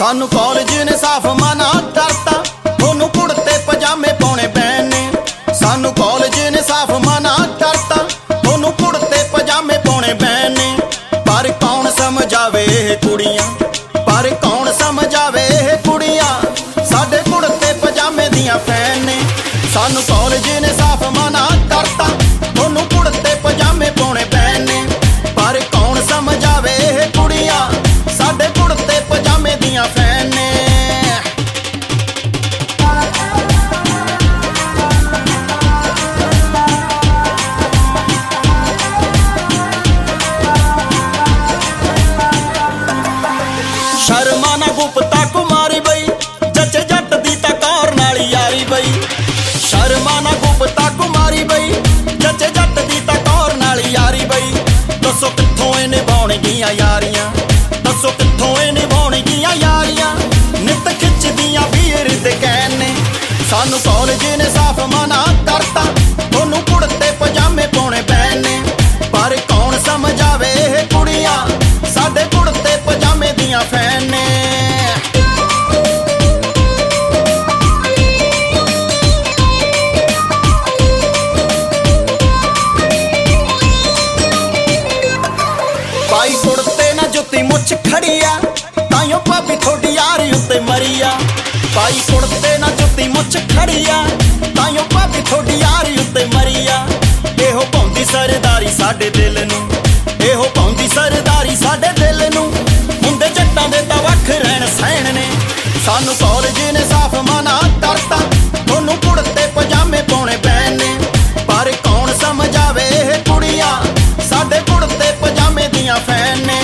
सानू कॉलेज ने साफ मना करता, थोनू कुड़ते पजामे पाउणे पैने। सानू कॉलेज ने साफ मना करता, थोनू कुड़ते पजामे पाउणे पैने। पर कौन समझावे कुड़ियां, पर कौन समझावे कुड़ियां, साडे कुड़ते पजामे दियां फैन ने। सानू कॉलेज ने साफ मना करता, थोनू कुड़ते पजामे पाउणे पैने। पर कौन समझावे कुड़ियां, साडे कुड़ते पजामे दियां फैन ने। शर्मा ना गुप्ता कुमारी बई, जचे जट दी तां कौर नाल यारी बई। शर्मा ना गुप्ता कुमारी बई, जचे जट दी तां कौर नाल यारी बई। दसो कित्थों ए निभाउणगियां यारियां, दसो कित्थों ए निभाउणगियां यारियां, नित खिचदियां वीर दे कैन ने। सानू कॉलेज ने साफ मना करता, थोनू कुड़ते पजामे पाउणे पैने। पर कौन समझावे कुड़ियां, साडे कुड़ते पजामे दियां फैन ने। पाई कुड़ते ना जुत्ती मुछ खड़िया, ताइयों भाभी थोड़ी यारी उत्ते मरिया। पाई कुड़ते ना जुत्ती मुछ खड़िया, ताइयों भाभी थोड़ी यारी उत्ते मरिया। एहो पाउंदी सरदारी साडे दिल नूं, एहो पाउंदी सरदारी साडे दिल नूं, हुंदे जट्टां दे तां वख रहण सहण ने। सानू कॉलेज ने साफ मना करता, थोनू कुड़ते पजामे पाउणे पैने। पर कौन समझावे कुड़ियां, साडे कुड़ते पजामे दियां फैन ने।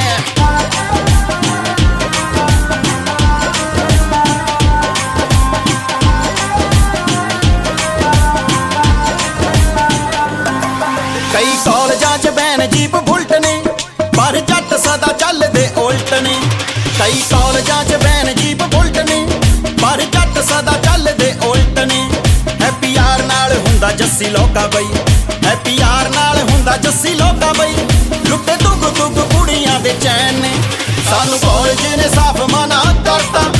कई कॉलेजां च बैन जीप बुलट ने, पर जट सदा चलदे उल्ट ने। कई कॉलेजां च बैन जीप बुलट ने, पर जट सदा चलदे उल्ट ने। हैप्पी यार नाल हुंदा जस्सी लोका बई, हैप्पी यार नाल हुंदा जस्सी लोका बई। लुट्टे दुग दुग कुड़ियां दे चैन ने। सानू कॉलेज ने साफ मना करता,